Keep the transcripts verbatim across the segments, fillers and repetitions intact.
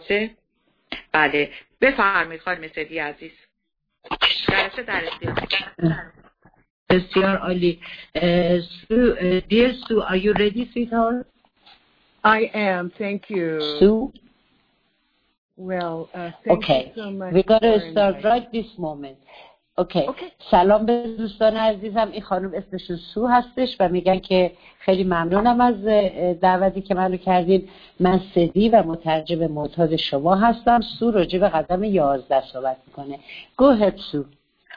درسته؟ بله بفرمایید خانم سدی عزیز. جلسه در اختیار. بسیار عالی. Sue, uh, dear Sue, are you ready, sweetheart? I am. Thank you. Sue? Well, uh, thank okay. you so much. We're going to start right this moment. Okay. okay. سلام به دوستان عزیزم. این خانم اسمشون سو هستش و میگن که خیلی ممنونم از دعوتی که منو کردین. من سدی و مترجم معتاد شما هستم. سو راجع به قدم یازده صحبت میکنه. Go ahead, Sue.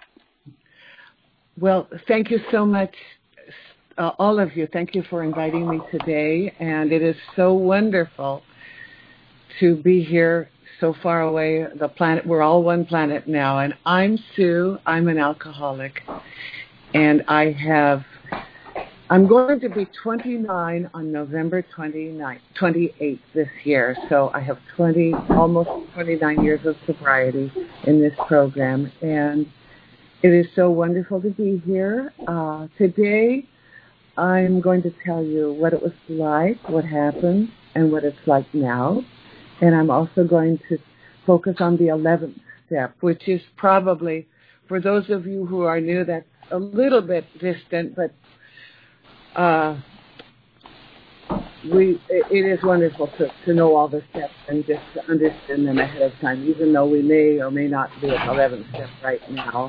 Well, thank you so much, uh, all of you. Thank you for inviting me today, and it is so wonderful to be here so far away. The planet, we're all one planet now, and I'm Sue. I'm an alcoholic, and I have, I'm going to be twenty-nine on November twenty-ninth, twenty-eighth this year, so I have twenty, almost twenty-nine years of sobriety in this program, and it is so wonderful to be here. Uh, today, I'm going to tell you what it was like, what happened, and what it's like now. And I'm also going to focus on the eleventh step, which is probably, for those of you who are new, that's a little bit distant, but uh, we it is wonderful to, to know all the steps and just to understand them ahead of time, even though we may or may not be at the eleventh step right now.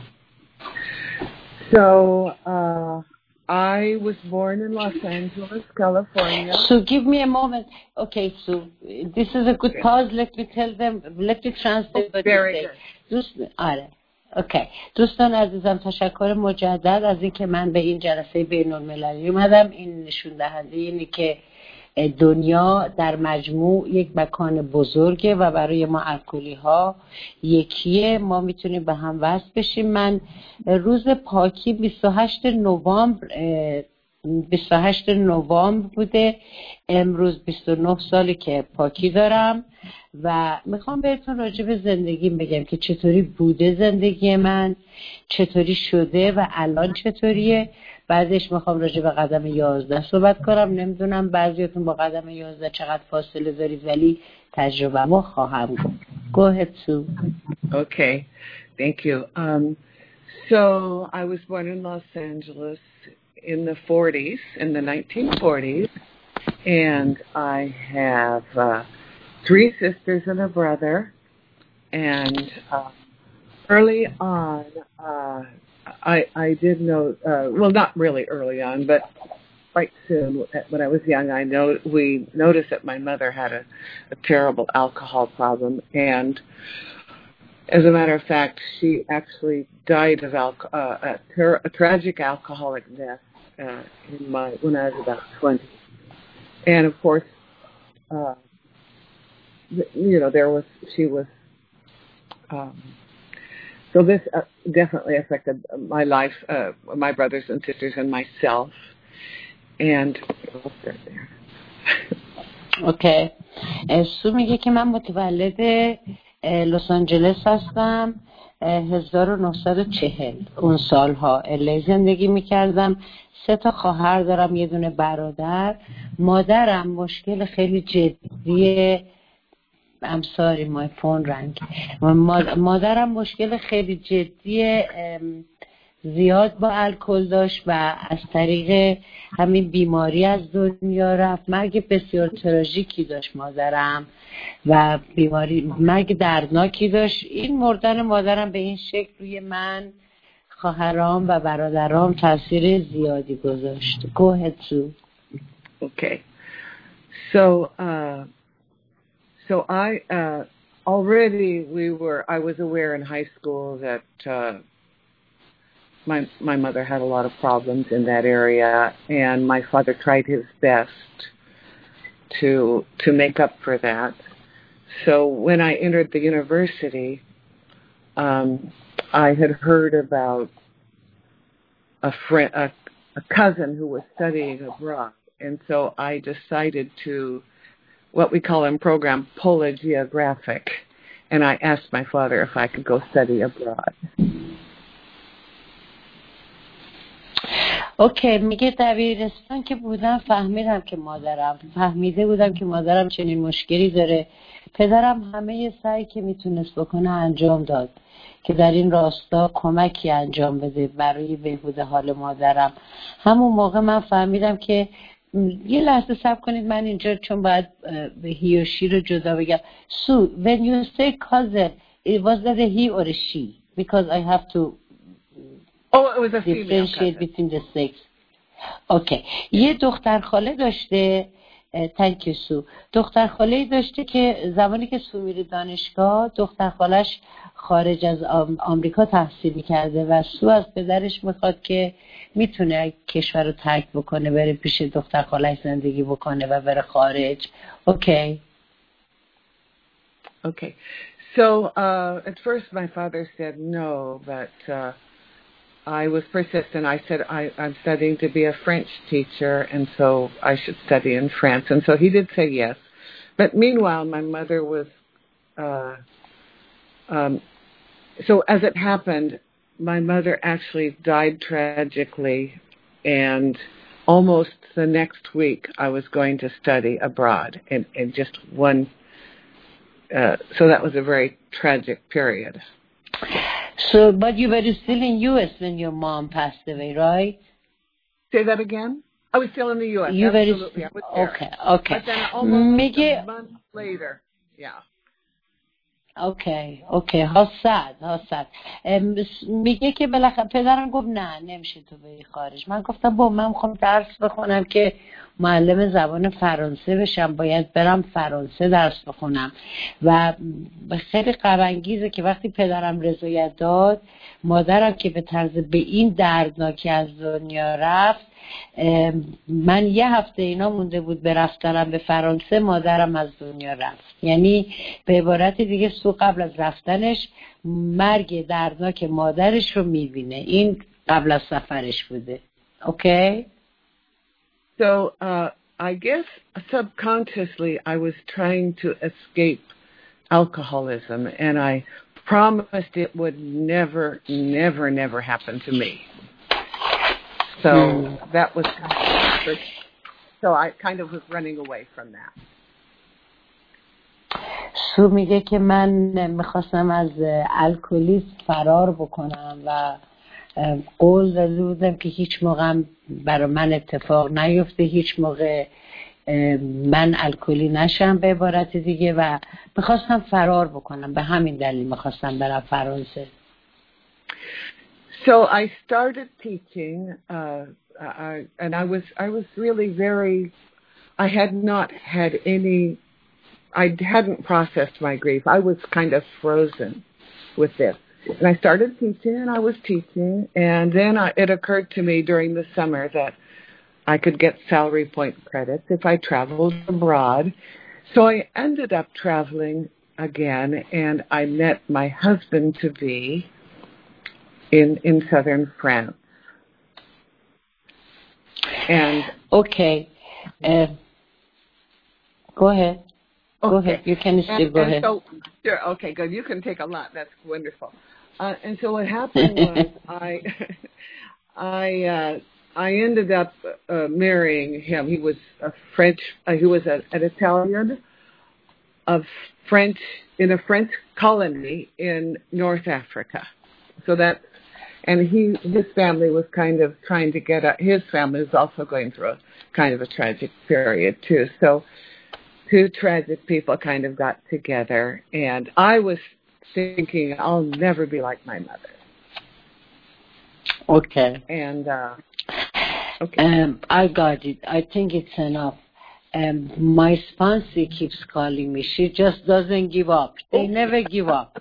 So, uh, I was born in Los Angeles, California. So give me a moment. Okay, so this is a good okay. pause. Let me tell them, let me translate what Very you say. good. دوست... آره. اوکی. دوستان عزیزم تشکر مجدد از اینکه من به این جلسه بین‌المللی اومدم. این نشون دهنده اینه که دنیا در مجموع یک مکان بزرگه و برای ما الکلی ها یکیه. ما میتونیم به هم وصل بشیم. من روز پاکی بیست و هشتم نوامبر بیست و هشتم نوامبر بوده. امروز بیست و نه سالی که پاکی دارم و میخوام بهتون راجع به زندگیم بگم که چطوری بوده زندگی من، چطوری شده و الان چطوریه. بعدش میخوام راجع به قدم یازده صحبت کنم. نمیدونم بعضیاتون با قدم یازده چقدر فاصله دارید ولی تجربه ما خواهم گفت. Go ahead, Sue. Okay, thank you. Um, so I was born in Los Angeles in the forties, in the nineteen forties, and I have uh, three sisters and a brother. And uh, early on, uh, I, I did know, uh, well, not really early on, but quite soon, when I was young, I know we noticed that my mother had a, a terrible alcohol problem, and as a matter of fact, she actually died of alco- uh, a, ter- a tragic alcoholic death uh, in my when I was about twenty. And of course, uh, you know, there was she was. Um, So this uh, definitely affected my life, uh, my brothers and sisters, and myself. And we'll start there. Okay. سو میگه که من متولد لس آنجلس هستم هزار و نهصد و چهل. اون سالها الی زندگی میکردم. سه تا خواهر دارم، یه دونه برادر. مادرم مشکل خیلی جدی I'm sorry, my phone rang. مادرم مشکل خیلی جدی زیاد با الکل داشت و از طریق همین بیماری از دنیا رفت. مرگ بسیار تراژیکی داشت مادرم و بیماری مرگ دردناکی داشت. این مردن مادرم به این شکل روی من، خواهرام و برادرام تاثیر زیادی گذاشت. Go ahead, Sue. Okay. So, uh, so I uh, already we were. I was aware in high school that uh, my my mother had a lot of problems in that area, and my father tried his best to to make up for that. So when I entered the university, um, I had heard about a friend, a, a cousin who was studying abroad, and so I decided to, what we call in program, pull a geographic, and I asked my father if I could go study abroad. اوکی. میگه دبیرستان که بودم فهمیدم که مادرم فهمیده بودم که مادرم چنین مشکلی داره پدرم همه سعی که میتونست بکنه انجام داد که در این راستا کمکی انجام بده برای بهبود حال مادرم. همون موقع من فهمیدم که یه لحظه صبر کنید، من اینجا چون باید به هی و شی رو جدا بگم. So when you say cousin, it was that a he or a she? Because I have to oh, it was a female differentiate cousin. between the sex. اوکی. یه دختر خاله داشته، thank you سو. دختر خاله‌ای داشته که زمانی که سو میره دانشگاه دختر خالش خارج از آمریکا تحصیل کرده و سو از پدرش میخواد که میتونه کشور رو ترک بکنه بره پیش دختر خالش زندگی بکنه و بره خارج. اوکی. Okay. So uh, at first my father said no, but uh, I was persistent. I said, I, I'm studying to be a French teacher, and so I should study in France. And so he did say yes. But meanwhile, my mother was, uh, um, so as it happened, my mother actually died tragically, and almost the next week I was going to study abroad in, in just one, uh, so that was a very tragic period. So, but you were still in U S when your mom passed away, right? Say that again? I was still in the U S. You Absolutely. were, I was there. okay, okay. But then almost Miguel, a month later, yeah. اوکی اوکی ها صد ها صد میگه که بالاخره پدرم گفت نه نمیشه تو بری خارج. من گفتم با من میخوام درس بخونم که معلم زبان فرانسه بشم، باید برم فرانسه درس بخونم. و خیلی غم انگیزه که وقتی پدرم رضایت داد، مادرم که به طرز به این دردناکی از دنیا رفت، من یه هفته اینا مونده بود به رفتنم به فرانسه، مادرم از دنیا رفت. یعنی به عبارت دیگه سو قبل از رفتنش مرگ دردناک مادرش رو میبینه. این قبل از سفرش بوده. اوکی؟ So uh, I guess subconsciously I was trying to escape alcoholism, and I promised it would never, never, never happen to me. So mm. that was kind of, so I kind of was running away from that. سو میگه که من میخواستم از الکلیسم فرار بکنم و قول داده بودم که هیچ موقع برای من اتفاق نیفته، هیچ موقع من الکلی نشم به عبارت دیگه، و میخواستم فرار بکنم. به همین دلیل میخواستم برم فرانسه. So I started teaching, uh, I, and I was I was really very, I had not had any, I hadn't processed my grief. I was kind of frozen with this. And I started teaching, and I was teaching, and then I, it occurred to me during the summer that I could get salary point credits if I traveled abroad. So I ended up traveling again, and I met my husband-to-be in in southern France. And okay, uh, go ahead. Okay. Go ahead. You can still and, go and ahead. So, sure. Okay, good. You can take a lot. That's wonderful. Uh, and so what happened was I, I, uh, I ended up uh, marrying him. He was a French. Uh, he was a, an Italian of French in a French colony in North Africa. So that, and he, his family was kind of trying to get out. His family was also going through a kind of a tragic period too. So two tragic people kind of got together, and I was thinking I'll never be like my mother. Okay. And uh, okay. Um, I got it. I think it's enough. Um, my sponsor keeps calling me. She just doesn't give up. They oh. never give up.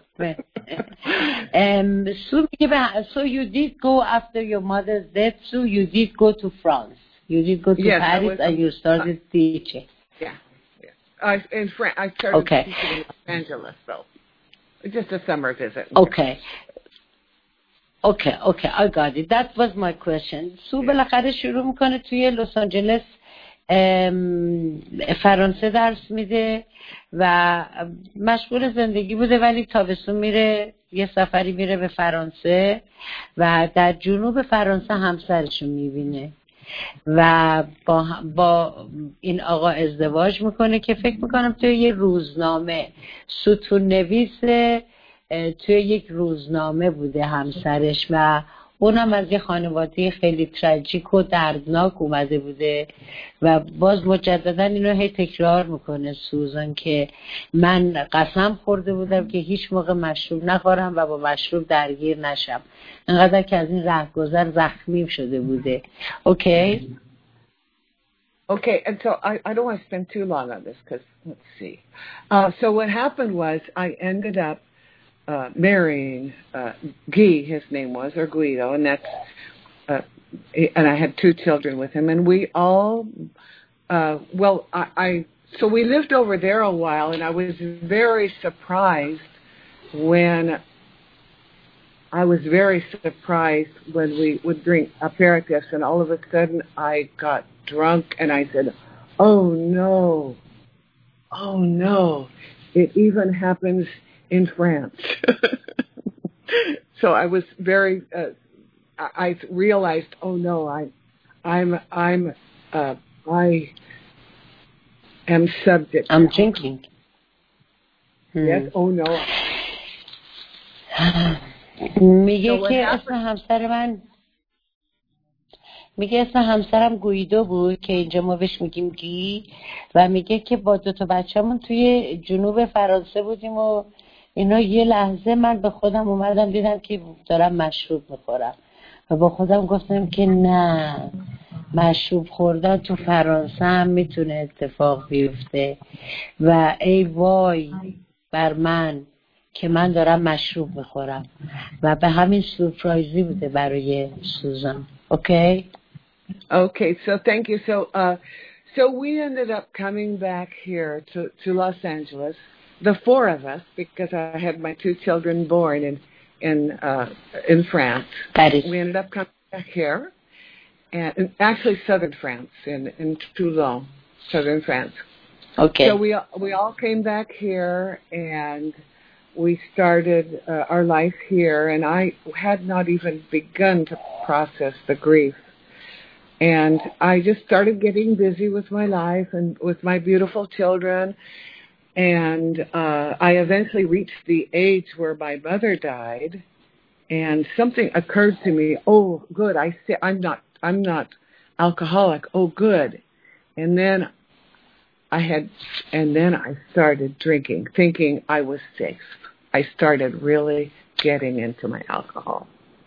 um, so, so you did go after your mother's death. So you did go to France. You did go to yes, Paris, was, and you started uh, teaching. Yeah. yeah. I in France. I started okay. teaching in Los Angeles, though. Just a summer visit. Okay. Okay, okay, I got it. That was my question. سو بالاخره شروع میکنه توی لس آنجلس فرانسه درس میده و مشغول زندگی بوده، ولی تابستون میره یه سفری میره به فرانسه و در جنوب فرانسه همسرشو میبینه. و با, با این آقا ازدواج میکنه که فکر میکنم توی یه روزنامه ستون نویس توی یک روزنامه بوده همسرش و اونم از یه خانواده خیلی تراژیک و دردناک اومده بوده و باز مجددا اینو هی تکرار میکنه سوزان که من قسم خورده بودم که هیچ موقع مشروب نخورم و با مشروب درگیر نشم، انقدر که از این رهگذر زخمی شده بوده. اوکی؟ Okay, and so I, I don't want to spend too long on this because, let's see. Uh, so what happened was I ended up uh, marrying uh, Guy, his name was, or Guido, and that's, uh, and I had two children with him, and we all, uh, well, I, I, so we lived over there a while, and I was very surprised when, I was very surprised when we would drink aperitifs, and all of a sudden I got drunk, and I said, oh no, oh no, it even happens in France. So I was very, uh, I realized, oh no, I, I'm, I'm, uh, I am subject. I'm drinking. Yes, hmm. Oh no. میگه so که اسم همسر من میگه اسم همسرم گویدو بود که اینجا ما بهش میگیم گی و میگه که با دو تا بچه‌مون توی جنوب فرانسه بودیم و اینا یه لحظه من به خودم اومدم دیدم که دارم مشروب میخورم و با خودم گفتم که نه، مشروب خوردن تو فرانسه هم میتونه اتفاق بیفته و ای وای بر من که من دارم مشروب میخورم و به همین سورپرایزی بوده برای سوزان. اوکی؟ Okay, so thank you. So, uh, so we ended up coming back here to, to Los Angeles, the four of us, because I had my two children born in in uh, in France. That is. We ended up coming back here, and, and actually southern France, in in Toulon, southern France. Okay. So we we all came back here, and we started uh, our life here, and I had not even begun to process the grief. And I just started getting busy with my life and with my beautiful children. And uh, I eventually reached the age where my mother died, and something occurred to me. Oh, good! I say I'm not. I'm not alcoholic. Oh, good. And then I had, and then I started drinking, thinking I was safe. I started really getting into my alcohol.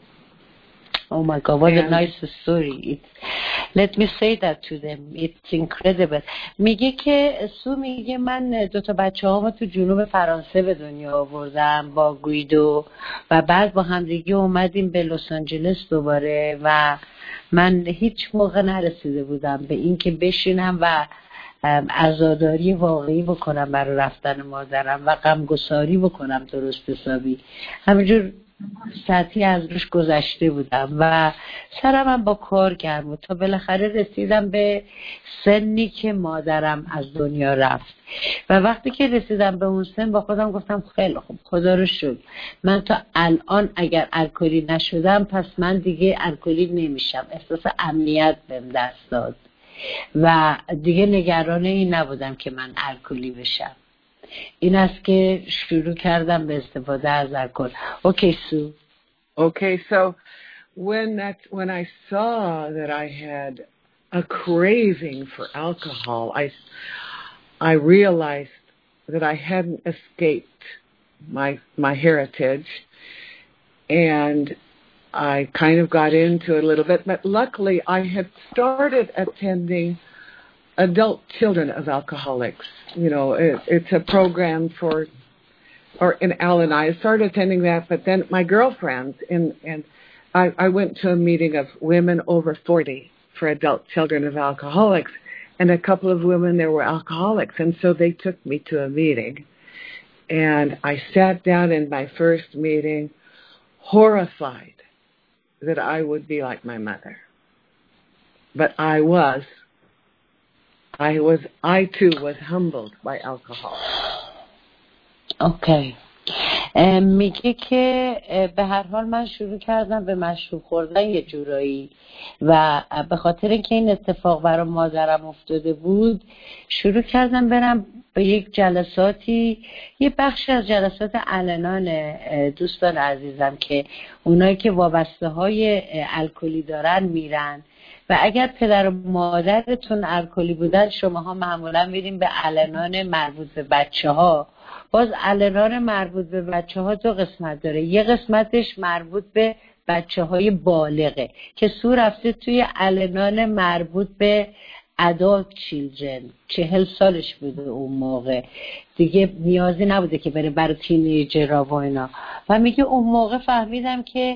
Oh my God, what and, a nice story. It's, let me say that to them. It's incredible. میگه که سو میگه من دو تا بچه هامو تو جنوب فرانسه به دنیا آوردم با گویدو و بعد با همدیگه اومدیم به لس آنجلس دوباره و من هیچ موقع نرسیده بودم به این که بشینم و عزاداری واقعی بکنم برای رفتن مادرم و غمگساری بکنم درست حسابی. همینجور ساعتی از روش گذشته بودم و سرم هم با کار گرم بود تا بالاخره رسیدم به سنی که مادرم از دنیا رفت و وقتی که رسیدم به اون سن با خودم گفتم خیلی خوب، خدا رو شکر من تا الان اگر الکلی نشدم پس من دیگه الکلی نمیشم. احساس امنیت بهم دست داد و دیگه نگران این نبودم که من الکلی بشم. این است که شروع کردم به استفاده از الکل. Okay, Sue. Okay, so when that when I saw that I had a craving for alcohol, I I realized that I hadn't escaped my my heritage, and I kind of got into it a little bit, but luckily I had started attending adult children of alcoholics. You know, it, it's a program for, or in Al and I started attending that, but then my girlfriends, and, and I, I went to a meeting of women over forty for adult children of alcoholics, and a couple of women there were alcoholics, and so they took me to a meeting, and I sat down in my first meeting horrified that I would be like my mother. But I was. I was, I too was humbled by alcohol. Okay. میگه که به هر حال من شروع کردم به مشروب خوردن یه جورایی و به خاطر اینکه این اتفاق برای مادرم افتاده بود شروع کردم برم به یک جلساتی، یه بخشی از جلسات علنان دوستان عزیزم که اونایی که وابسته های الکلی دارن میرن و اگر پدر و مادرتون الکلی بودن شماها معمولا میرین به علنان مربوط به بچه ها. باز علنان مربوط به بچه ها دو قسمت داره، یه قسمتش مربوط به بچه های بالغه که سو رفته توی علنان مربوط به adult children، چهل سالش بوده اون موقع دیگه، نیازی نبوده که بره برای تینیجرها و اینا. و میگه اون موقع فهمیدم که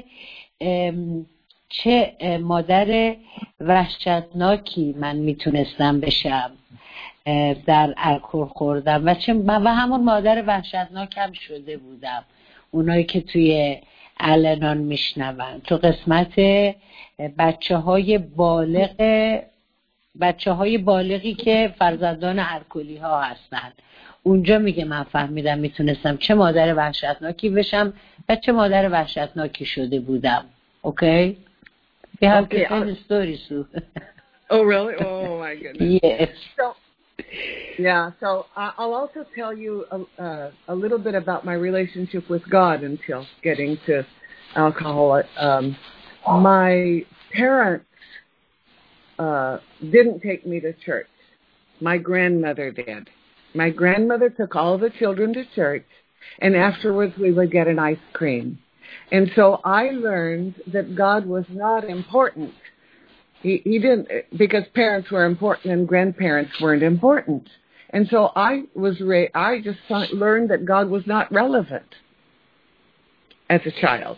چه مادر وحشتناکی من میتونستم بشم در الکل خوردم و چه و همون مادر وحشتناکم شده بودم. اونایی که توی علنان میشنون تو قسمت بچه های بالغ بچه های بالغی که فرزندان الکلی ها هستن، اونجا میگه من فهمیدم میتونستم چه مادر وحشتناکی بشم و چه مادر وحشتناکی شده بودم. اوکی؟ We have okay, to tell the story, Sue. Oh, really? Oh, my goodness. Yes. So, yeah, so uh, I'll also tell you a, uh, a little bit about my relationship with God until getting to alcohol. Um, my parents uh, didn't take me to church. My grandmother did. My grandmother took all the children to church, and afterwards we would get an ice cream. And so I learned that God was not important. He, he didn't, because parents were important and grandparents weren't important. And so I was, ra- I just learned that God was not relevant as a child.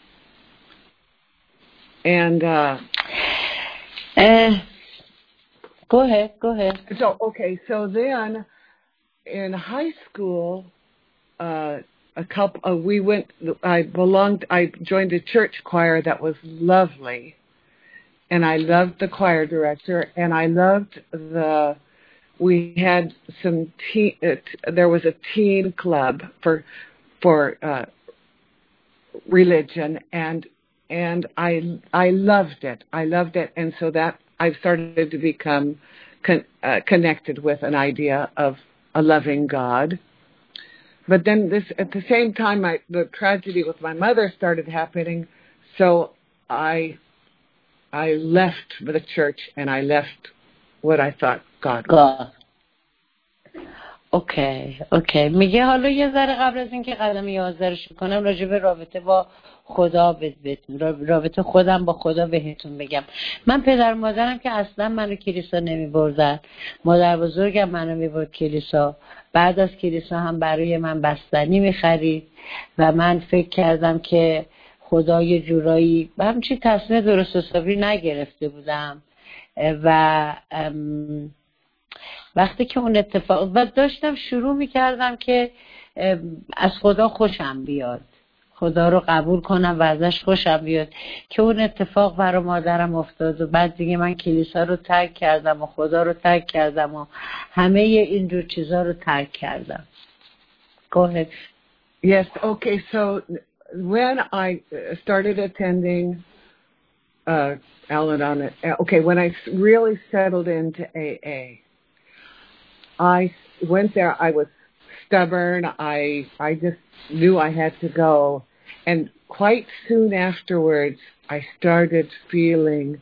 And, uh, uh go ahead, go ahead. So, okay, so then in high school, uh, a couple, uh, we went, I belonged, I joined a church choir that was lovely. And I loved the choir director, and I loved the, we had some teen, uh, there was a teen club for, for, uh, religion, and, and I, I loved it. I loved it. And so that, I've started to become con, uh, connected with an idea of a loving God. But then this, at the same time, I, the tragedy with my mother started happening, so I, I left the church and I left what I thought God was. اوکی اوکی میگه حالا یه ذره قبل از اینکه قدم یازده رو شروع کنم راجع به رابطه با خدا بهتون رابطه خودم با خدا بهتون بگم. من پدر مادرم که اصلا منو کلیسا نمی بردن. مادر بزرگم منو می برد کلیسا. بعد از کلیسا هم برای من بستنی می خرید و من فکر کردم که خدا یه جورایی همچین تصمیم درست حسابی نگرفته بودم و وقتی که اون اتفاق و داشتم شروع میکردم که از خدا خوشم بیاد، خدا رو قبول کنم و ازش خوشم بیاد، که اون اتفاق برای مادرم افتاد و بعد دیگه من کلیسا رو ترک کردم و خدا رو ترک کردم و همه اینجور چیزا رو ترک کردم. Go ahead. Yes, okay, so when I started attending uh, Al-Anon, okay, when I really settled into A A, I went there, I was stubborn, I I just knew I had to go, and quite soon afterwards, I started feeling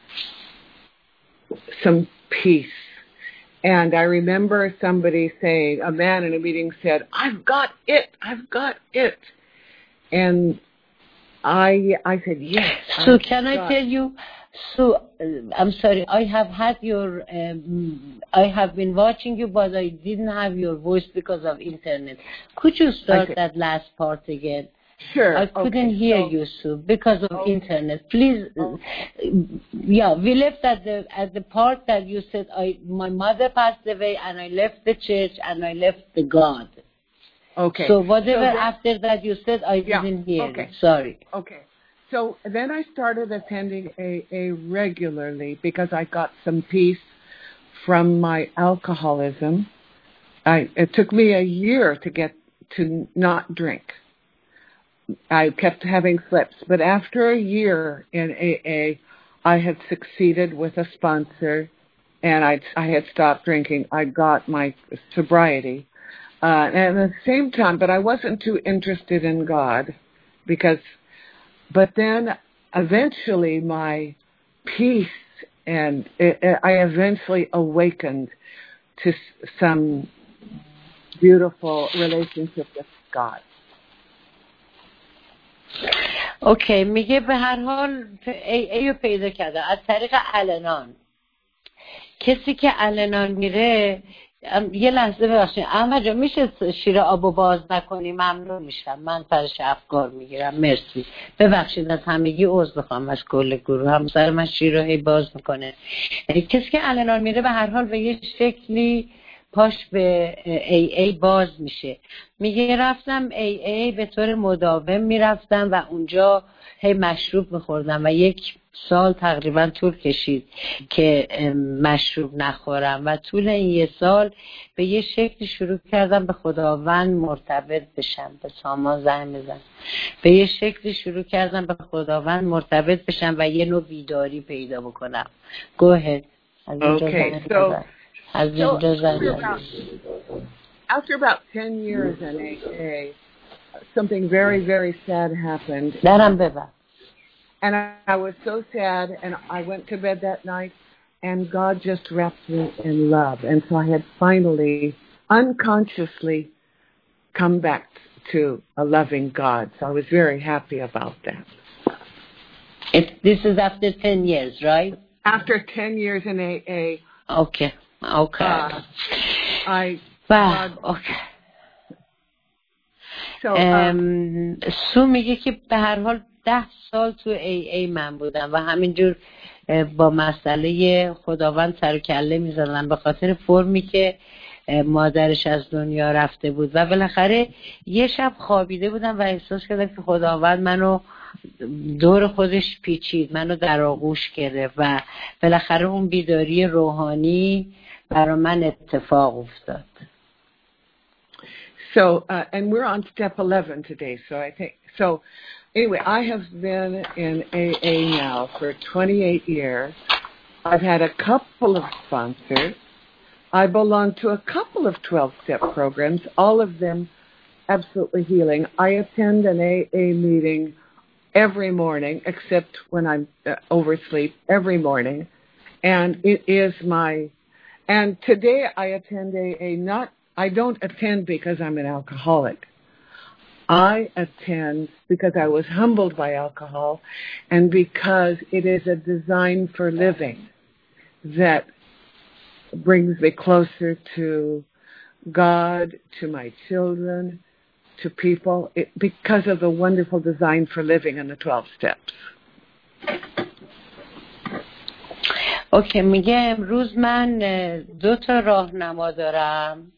some peace. And I remember somebody saying, a man in a meeting said, I've got it, I've got it. And I I said, yes. So I've can I got tell you, so uh, I'm sorry, I have had your, um, I have been watching you, but I didn't have your voice because of internet. Could you start that last part again? Sure. I couldn't okay, hear so, you, Sue, because of okay. internet. Please, Okay. yeah, we left at the at the part that you said, I my mother passed away and I left the church and I left the God. Okay. So whatever so then, after that you said, I yeah, didn't hear okay. you. Sorry. Okay. So then I started attending A A regularly because I got some peace from my alcoholism. I, it took me a year to get to not drink. I kept having slips. But after a year in A A, I had succeeded with a sponsor, and I I had stopped drinking. I got my sobriety, uh, and at the same time, but I wasn't too interested in God, because. But then eventually my peace and it, it, I eventually awakened to some beautiful relationship with God. اوکی میگه به هر حال ای ایو پیدا کرده از طریق الانان. کسی که الانان میره یه لحظه ببخشید احمد جان میشه شیر آبو باز نکنی؟ ممنون میشم، من پرش افکار میگیرم. مرسی، ببخشید از همگی عذر میخوام از کل گروه. همسر من شیر رو هی باز میکنه. کسی که الانان میره به هر حال به یه شکلی پاش به ای ای باز میشه. میگه رفتم ای ای به طور مداوم میرفتم و اونجا هی مشروب میخوردم و یک سال تقریبا طول کشید که مشروب نخورم و طول این یه سال به یه شکلی شروع کردم به خداوند مرتبط بشم. به سامان زنگ بزن. به یه شکلی شروع کردم به خداوند مرتبط بشم و یه نوع بیداری پیدا بکنم. Go ahead. Okay, so, so after, about, after about ten years in A A, something very, very sad happened. And I, I was so sad, and I went to bed that night, and God just wrapped me in love. And so I had finally, unconsciously, come back to a loving God. So I was very happy about that. It, this is after ten years, right? After ten years in A A. Okay, okay. Uh, I... Wow, God, okay. So, um, سو میگه که به هر حال ده سال تو ای ای من بودم و همینجور با مسئله خداوند سر و کله میزدم به خاطر فرمی که مادرش از دنیا رفته بود و بالاخره یه شب خوابیده بودم و احساس کردم که خداوند منو دور خودش پیچید، منو در آغوش گرفت و بالاخره اون بیداری روحانی برای من اتفاق افتاد. So, uh, and we're on step eleven today, so I think, so anyway, I have been in A A now for twenty-eight years. I've had a couple of sponsors. I belong to a couple of twelve-step programs, all of them absolutely healing. I attend an A A meeting every morning, except when I'm uh, oversleep, every morning. And it is my, and today I attend A A not I don't attend because I'm an alcoholic. I attend because I was humbled by alcohol and because it is a design for living that brings me closer to God, to my children, to people, it, because of the wonderful design for living in the twelve steps. اوکی، میگه امروز من دو تا راهنما دارم.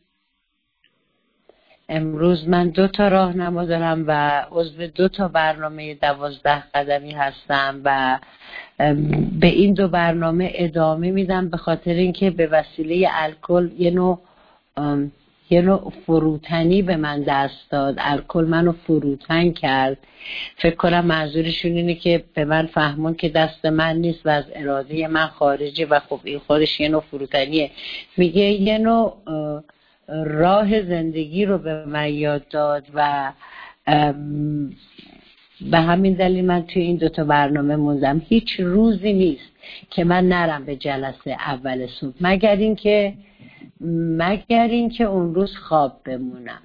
امروز من دو تا راهنما دارم و عضو دو تا برنامه دوازده قدمی هستم و به این دو برنامه ادامه میدم به خاطر اینکه به وسیله الکل یه نوع یه نوع فروتنی به من دست داد. الکل منو فروتن کرد. فکر کنم منظورشون اینه که به من فهمون که دست من نیست و از اراده من خارجه و خب این خودش یه نوع فروتنیه. میگه یه نوع راه زندگی رو به من یاد داد و به همین دلیل من توی این دوتا برنامه موندم. هیچ روزی نیست که من نرم به جلسه اول صبح مگر این که مگر این که اون روز خواب بمونم.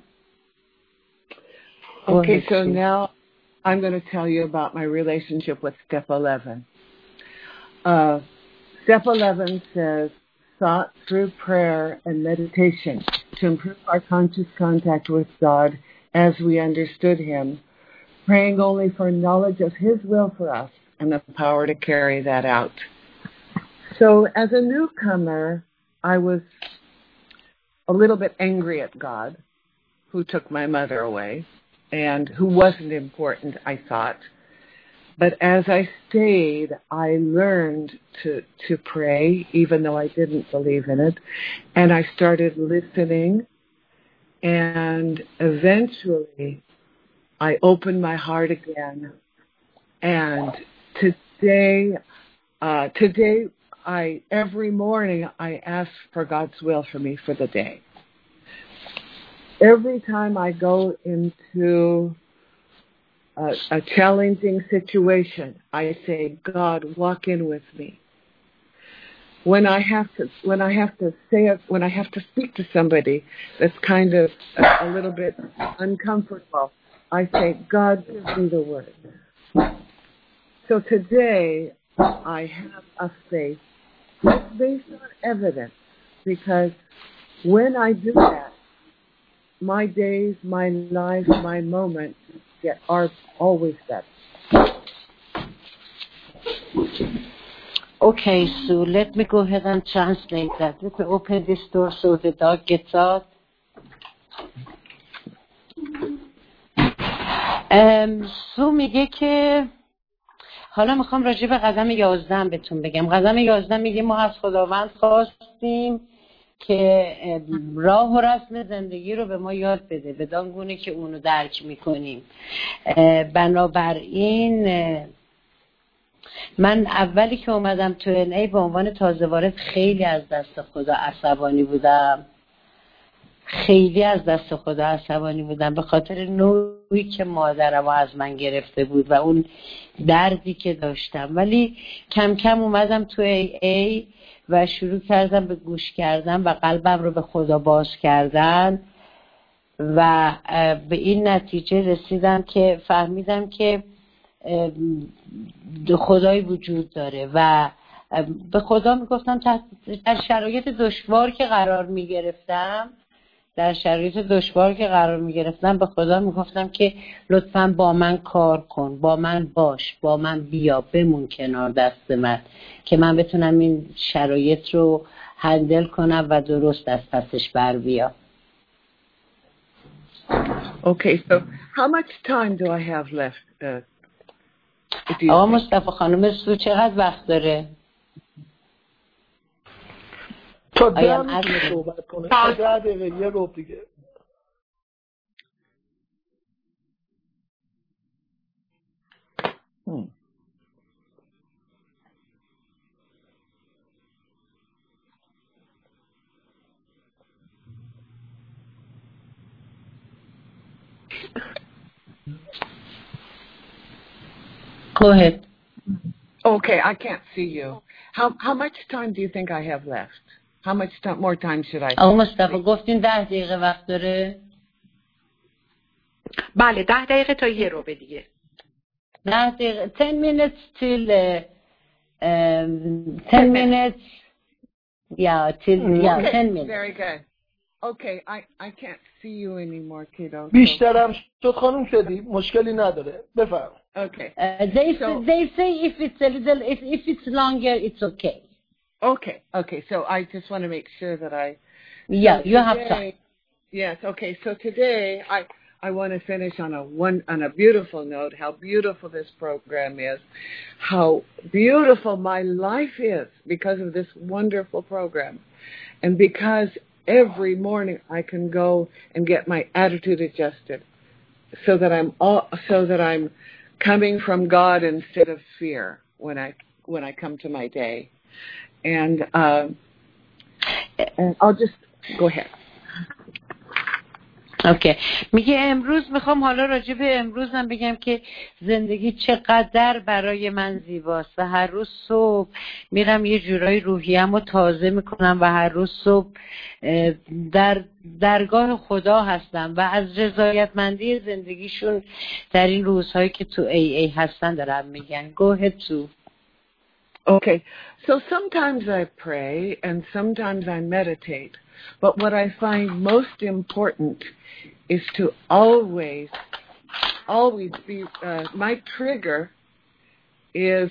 Okay, so now I'm going to tell you about my relationship with step eleven. Uh, step eleven says, sought through prayer and meditation to improve our conscious contact with God as we understood Him, praying only for knowledge of His will for us and the power to carry that out. So as a newcomer, I was a little bit angry at God, who took my mother away, and who wasn't important, I thought. But as I stayed, I learned to, to pray, even though I didn't believe in it. And I started listening. And eventually, I open my heart again. And today, uh, today, I every morning I ask for God's will for me for the day. Every time I go into a, a challenging situation, I say, God, walk in with me. When I have to, when I have to say it, when I have to speak to somebody that's kind of a, a little bit uncomfortable, I say, God, give me the word. So today, I have a faith that's based on evidence, because when I do that, my days, my life, my moments get are always better. Okay, so let me go ahead and translate that. Let me open this door so the dog gets out. ام سو میگه که حالا میخوام راجع به قدم یازده بهتون بگم. قدم یازده میگه ما از خداوند خواستیم که راه و رسم زندگی رو به ما یاد بده بدان گونه که اونو درک میکنیم. بنابراین من اولی که اومدم تو ان ای به عنوان تازه وارد خیلی از دست خدا عصبانی بودم. خیلی از دست خدا عصبانی بودم به خاطر نوعی که مادرم از من گرفته بود و اون دردی که داشتم. ولی کم کم اومدم تو ای ای و شروع کردم به گوش کردن و قلبم رو به خدا باز کردن و به این نتیجه رسیدم که فهمیدم که خدایی وجود داره و به خدا میگفتم در شرایط دشوار که قرار میگرفتم در شرایط دشوار که قرار میگرفتم به خدا میگفتم که لطفاً با من کار کن، با من باش، با من بیا، بمون کنار دست من که من بتونم این شرایط رو هندل کنم و درست از پسش بر بیام. Okay, so how much time do I have left? Uh, آقا مصطفی خانم سو چقدر وقت داره؟ تا ده میتونه صحبت کنه. تا ده دقیقه یه روب دیگه. Hmm. Go ahead. Okay, I can't see you. How how much time do you think I have left? How much time, more time should I? آقا مصطفی گفتین ده دقیقه وقت داره؟ بله ده دقیقه تا یه رو به دیگه. ده دقیقه. ten minutes till uh, um, ten minutes. Yeah, till yeah, okay, ten minutes. Very good. Okay, I I can't see you anymore, kiddo. بیشترم شد خانم شدی مشکلی نداره. بفرم. Okay. Uh, they so, they say if it's a little if if it's longer it's okay. Okay. Okay. So I just want to make sure that I. Yeah, so you today, have time. Yes. Okay. So today I I want to finish on a one on a beautiful note. How beautiful this program is, how beautiful my life is because of this wonderful program, and because every morning I can go and get my attitude adjusted, so that I'm all so that I'm coming from God instead of fear when I when I come to my day. And, uh, and I'll just go ahead. اوکی. میگه امروز میخوام حالا راجع به امروزم بگم که زندگی چقدر برای من زیباست و هر روز صبح میرم یه جورایی روحیه‌مو تازه میکنم و هر روز صبح در درگاه خدا هستم و از رضایتمندی زندگیشون در این روزهایی که تو ای ای هستن دارم میگن. Go ahead too. Okay, so sometimes I pray and sometimes I meditate, but what I find most important is to always, always be, uh, my trigger is,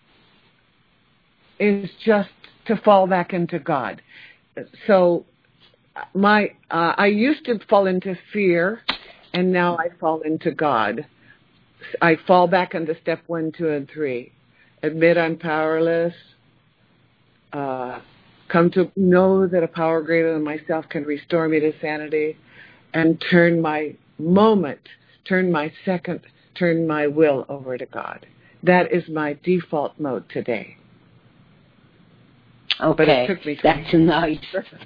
is just to fall back into God. So my, uh, I used to fall into fear and now I fall into God. I fall back into step one, two, and three. Admit I'm powerless, uh, come to know that a power greater than myself can restore me to sanity, and turn my moment turn my second, turn my will over to God. That is my default mode today. Okay, but it took me that's nice.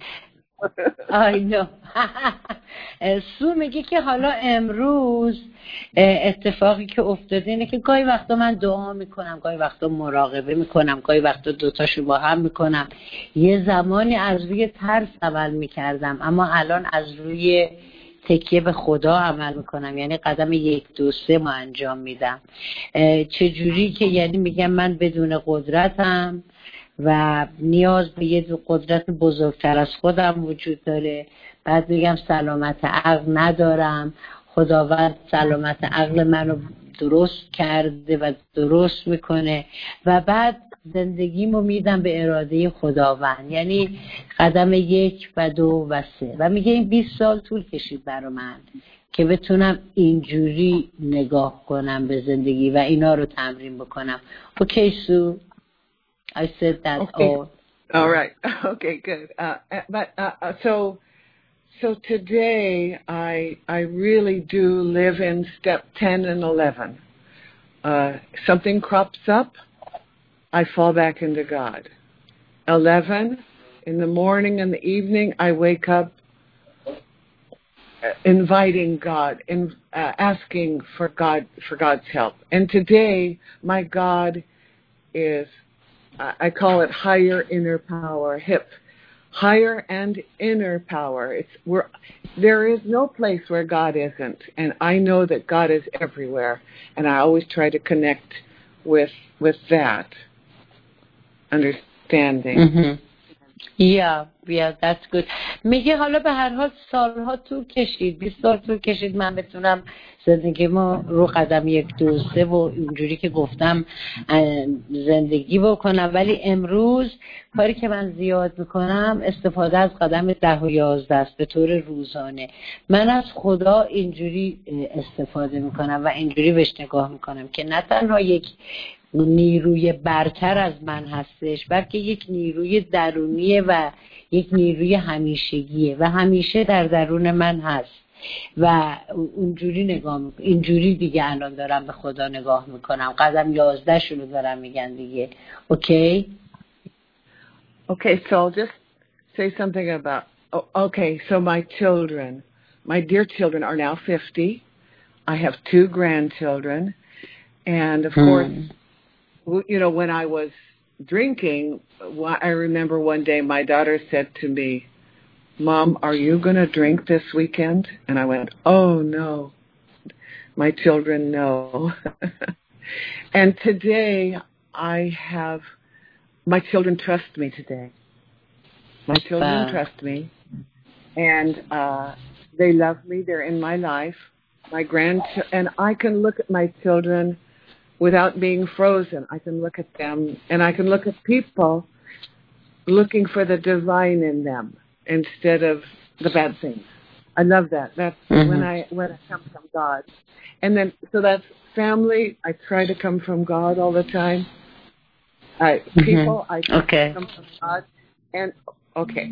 I know. سو میگه که حالا امروز اتفاقی که افتاده اینه که گاهی وقتا من دعا میکنم، گاهی وقتا مراقبه میکنم، گاهی وقتا دوتاشو با هم میکنم. یه زمانی از روی ترس عمل میکردم، اما الان از روی تکیه به خدا عمل میکنم. یعنی قدم یک دو سه ما انجام میدم. چجوری که یعنی میگم من بدون قدرتم و نیاز به یه قدرت بزرگتر از خودم وجود داره. بعد میگم سلامت عقل ندارم، خداوند سلامت عقل منو درست کرده و درست میکنه و بعد زندگیمو میدم به اراده خداوند. یعنی قدم یک و دو و سه. و میگه این بیست سال طول کشید برای من که بتونم اینجوری نگاه کنم به زندگی و اینا رو تمرین بکنم. اوکی سو، I said that okay. all. All right. Okay, good. Uh, but uh, so, so today I I really do live in step ten and eleven. Uh, something crops up, I fall back into God. Eleven, in the morning and the evening, I wake up inviting God, in, uh, asking for God for God's help. And today, my God is, I call it higher inner power, HIP, higher and inner power. It's we're, there is no place where God isn't, and I know that God is everywhere, and I always try to connect with with that understanding. Mm-hmm. Yeah, yeah, that's good. میگه حالا به هر حال سالها طول کشید، بیست سال طول کشید من بتونم زندگی ما رو قدم یک دو سه و اینجوری که گفتم زندگی بکنم. ولی امروز کاری که من زیاد میکنم استفاده از قدم ده و یازده است به طور روزانه. من از خدا اینجوری استفاده میکنم و اینجوری بهش نگاه میکنم که نه تنها یک نیروی برتر از من هستش، بلکه یک نیروی درونیه و یک نیروی همیشگیه و همیشه در درون من هست و اونجوری نگاه میکنم. اینجوری دیگه الان دارم به خدا نگاه میکنم. قدم یازده شونو دارم میگن دیگه. اوکی؟ Okay, so I'll just say something about, oh, okay, so my children, my dear children are now fifty. I have two grandchildren, and of hmm. course, you know, when I was drinking, I remember one day my daughter said to me, Mom, are you going to drink this weekend? And I went, oh, no. My children know. And today I have, my children trust me today. My children wow. trust me. And uh, they love me. They're in my life. My grandchildren, and I can look at my children without being frozen. I can look at them, and I can look at people looking for the divine in them instead of the bad things. I love that. That's mm-hmm. when I when I come from God. And then, so that's family. I try to come from God all the time. I, mm-hmm. People, I try okay. to come from God. And, okay.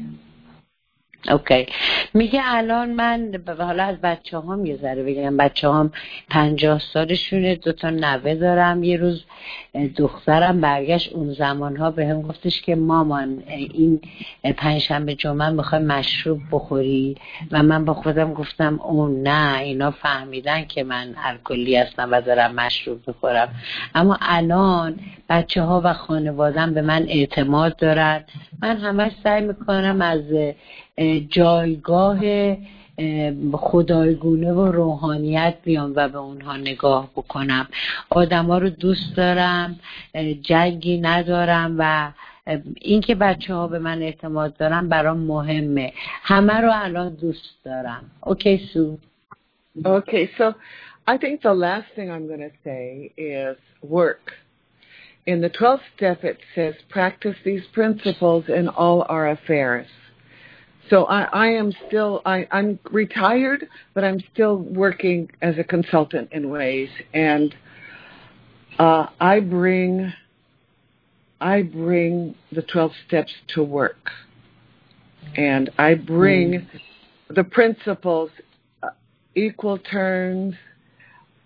اوکی. میگه الان من حالا از بچه هام یه ذره بگم. بچه هام پنجاه سالشونه، دوتا نوه دارم. یه روز دخترم برگشت اون زمانها به هم گفتش که مامان این پنجشنبه جمعه میخوای مشروب بخوری؟ و من با خودم گفتم اون نه، اینا فهمیدن که من الکلی هستم و دارم مشروب بخورم. اما الان بچه ها و خانوادم به من اعتماد دارن. من همش سعی میکنم از جایگاه خدایگونه و روحانیت بیام و به اونها نگاه بکنم. آدم ها رو دوست دارم، جنگی ندارم و اینکه بچه ها به من اعتماد دارن برام مهمه. همه رو الان دوست دارم. اوکی سو. Okay, so I think the last thing I'm going to say is work. In the twelfth step it says practice these principles in all our affairs. So I, I am still, I, I'm retired, but I'm still working as a consultant in ways. And uh, I bring, I bring the twelve steps to work. And I bring mm. the principles, uh, equal turns,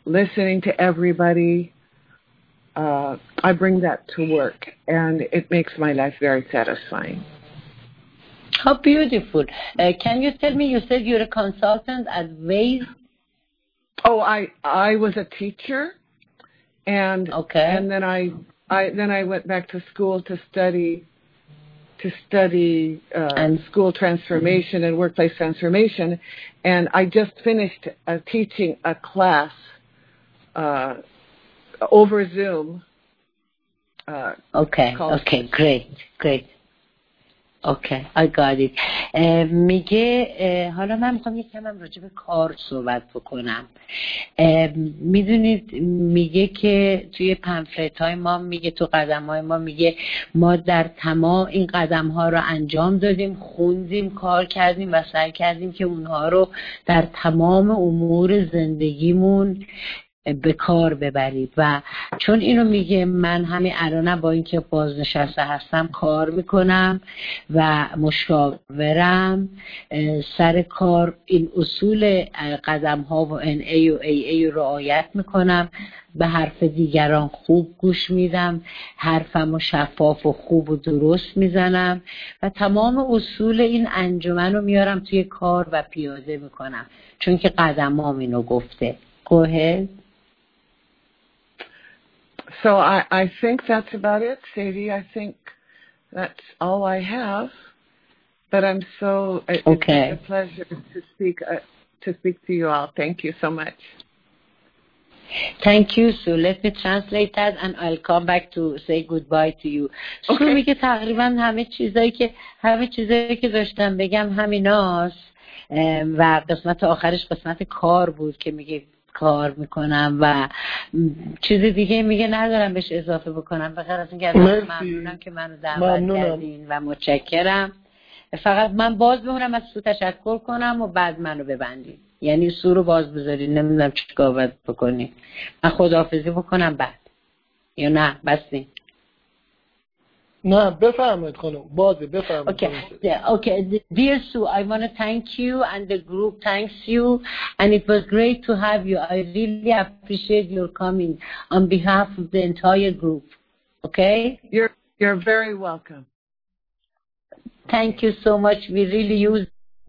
listening to everybody. Uh, I bring that to work, and it makes my life very satisfying. How beautiful. Uh, can you tell me, you said you're a consultant at Waze? Oh, I I was a teacher, and okay. and then I I then I went back to school to study to study uh, and school transformation and workplace transformation, and I just finished uh, teaching a class uh, over Zoom. Uh, okay. Okay. Great. Great. اوکی I got it. میگه حالا من میخوام یکم هم راجع به کار صحبت بکنم. میدونید میگه که توی پمفلت های ما میگه، تو قدم های ما میگه ما در تمام این قدم ها رو انجام دادیم، خوندیم، کار کردیم و سعی کردیم که اونها رو در تمام امور زندگیمون به کار ببرید. و چون اینو میگه من همین الانم با اینکه بازنشسته هستم کار میکنم و مشاورم سر کار، این اصول قدم ها و ان ای و ای ای رو رعایت میکنم، به حرف دیگران خوب گوش میدم، حرفمو شفاف و خوب و درست میزنم و تمام اصول این انجمن رو میارم توی کار و پیاده میکنم، چون که قدمام اینو گفته. Go ahead. So I, I think that's about it, Sadie. I think that's all I have. But I'm so it, okay. It's a pleasure to speak uh, to speak to you all. Thank you so much. Thank you. So let me translate that and I'll come back to say goodbye to you. Okay. So میگه تقریبا همه چیزایی که همه چیزایی که داشتم بگم همیناست و قسمت آخرش قسمت کار بود که میگه کار میکنم و چیز دیگه میگه ندارم بهش اضافه بکنم به غیر از اینکه ممنونم که منو دعوت کردین و متشکرم. فقط من باز بمونم از تو تشکر کنم و بعد منو ببندین، یعنی سو رو باز بذارین، نمیدونم چی کار بکنین، من خداحافظی بکنم بعد یا نه بستین؟ نه بفرمایید خانم، بازه بفرمایید. Okay. Okay, dear Sue, I want to thank you and the group thanks you, and it was great to have you. I really appreciate your coming on behalf of the entire group. Okay? You're you're very welcome. Thank you so much. We really use